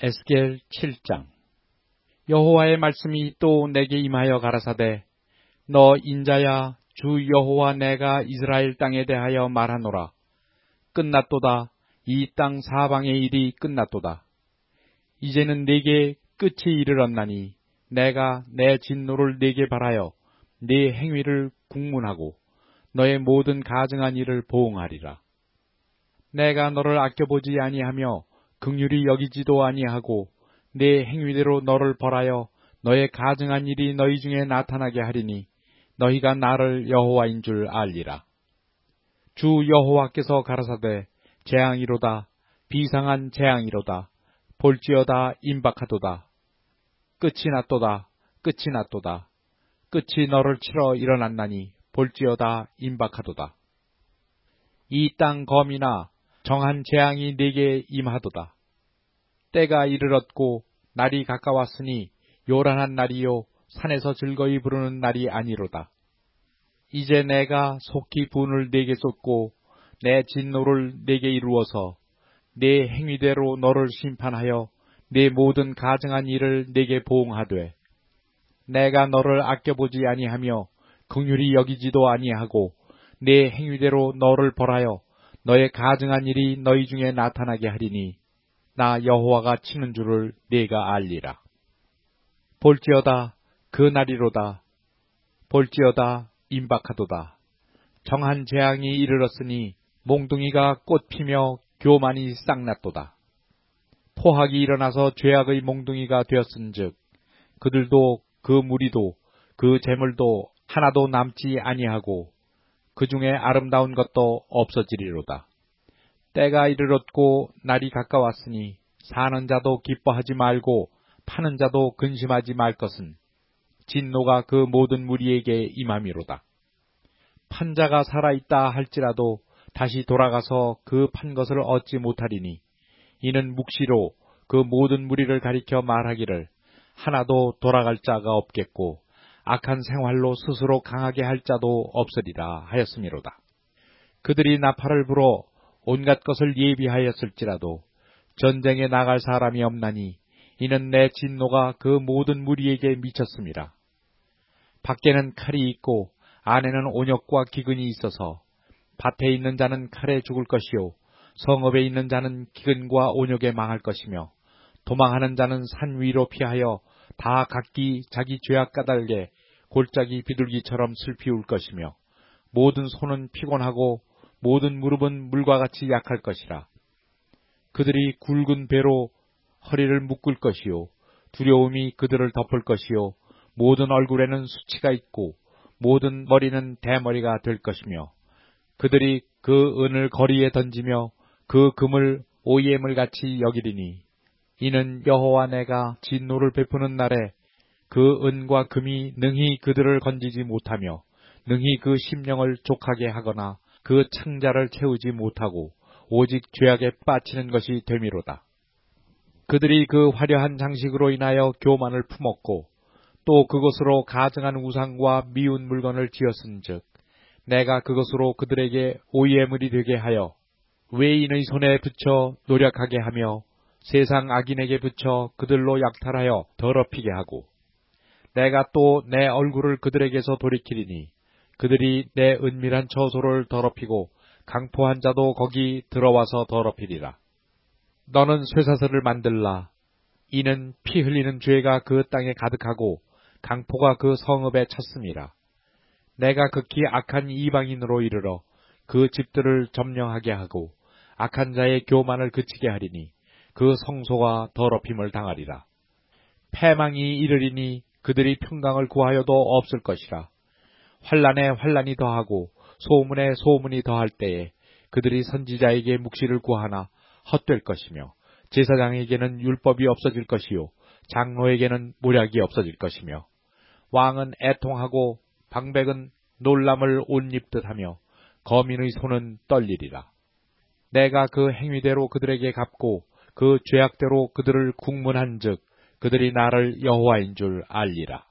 에스겔 7장. 여호와의 말씀이 또 내게 임하여 가라사대, 너 인자야, 주 여호와 내가 이스라엘 땅에 대하여 말하노라. 끝났도다. 이 땅 사방의 일이 끝났도다. 이제는 네게 끝이 이르렀나니 내가 내 진노를 네게 발하여 네 행위를 국문하고 너의 모든 가증한 일을 보응하리라. 내가 너를 아껴보지 아니하며 긍휼히 여기지도 아니하고 네 행위대로 너를 벌하여 너의 가증한 일이 너희 중에 나타나게 하리니 너희가 나를 여호와인 줄 알리라. 주 여호와께서 가라사대, 재앙이로다. 비상한 재앙이로다. 볼지어다. 임박하도다. 끝이 났도다. 끝이 났도다. 끝이 너를 치러 일어났나니 볼지어다. 임박하도다. 이 땅 검이나 정한 재앙이 네게 임하도다. 때가 이르렀고 날이 가까웠으니 요란한 날이요 산에서 즐거이 부르는 날이 아니로다. 이제 내가 속히 분을 네게 쏟고 내 진노를 네게 이루어서 네 행위대로 너를 심판하여 네 모든 가증한 일을 네게 보응하되, 내가 너를 아껴보지 아니하며 긍휼히 여기지도 아니하고 네 행위대로 너를 벌하여 너의 가증한 일이 너희 중에 나타나게 하리니 나 여호와가 치는 줄을 네가 알리라. 볼지어다. 그 날이로다. 볼지어다. 임박하도다. 정한 재앙이 이르렀으니 몽둥이가 꽃 피며 교만이 싹났도다. 포악이 일어나서 죄악의 몽둥이가 되었은즉 그들도 그 무리도 그 재물도 하나도 남지 아니하고 그 중에 아름다운 것도 없어지리로다. 때가 이르렀고 날이 가까웠으니 사는 자도 기뻐하지 말고 파는 자도 근심하지 말 것은 진노가 그 모든 무리에게 임함이로다. 판 자가 살아있다 할지라도 다시 돌아가서 그 판 것을 얻지 못하리니 이는 묵시로 그 모든 무리를 가리켜 말하기를 하나도 돌아갈 자가 없겠고 악한 생활로 스스로 강하게 할 자도 없으리라 하였음이로다. 그들이 나팔을 불어 온갖 것을 예비하였을지라도 전쟁에 나갈 사람이 없나니 이는 내 진노가 그 모든 무리에게 미쳤음이라. 밖에는 칼이 있고 안에는 온역과 기근이 있어서 밭에 있는 자는 칼에 죽을 것이요 성읍에 있는 자는 기근과 온역에 망할 것이며 도망하는 자는 산 위로 피하여 다 각기 자기 죄악 까닭에 골짜기 비둘기처럼 슬피 울 것이며 모든 손은 피곤하고 모든 무릎은 물과 같이 약할 것이라. 그들이 굵은 배로 허리를 묶을 것이요 두려움이 그들을 덮을 것이요 모든 얼굴에는 수치가 있고 모든 머리는 대머리가 될 것이며 그들이 그 은을 거리에 던지며 그 금을 오이엠을 같이 여기리니 이는 여호와 내가 진노를 베푸는 날에 그 은과 금이 능히 그들을 건지지 못하며 능히 그 심령을 족하게 하거나 그 창자를 채우지 못하고 오직 죄악에 빠치는 것이 됨이로다. 그들이 그 화려한 장식으로 인하여 교만을 품었고 또 그것으로 가증한 우상과 미운 물건을 지었은즉 내가 그것으로 그들에게 오이애물이 되게 하여 외인의 손에 붙여 노력하게 하며 세상 악인에게 붙여 그들로 약탈하여 더럽히게 하고 내가 또 내 얼굴을 그들에게서 돌이키리니 그들이 내 은밀한 처소를 더럽히고 강포한 자도 거기 들어와서 더럽히리라. 너는 쇠사슬을 만들라. 이는 피 흘리는 죄가 그 땅에 가득하고 강포가 그 성읍에 찼음이라. 내가 극히 악한 이방인으로 이르러 그 집들을 점령하게 하고 악한 자의 교만을 그치게 하리니 그 성소가 더럽힘을 당하리라. 패망이 이르리니 그들이 평강을 구하여도 없을 것이라. 환난에 환난이 더하고 소문에 소문이 더할 때에 그들이 선지자에게 묵시를 구하나 헛될 것이며 제사장에게는 율법이 없어질 것이요 장로에게는 모략이 없어질 것이며 왕은 애통하고 방백은 놀람을 옷 입듯 하며 거민의 손은 떨리리라. 내가 그 행위대로 그들에게 갚고 그 죄악대로 그들을 국문한즉 그들이 나를 여호와인 줄 알리라.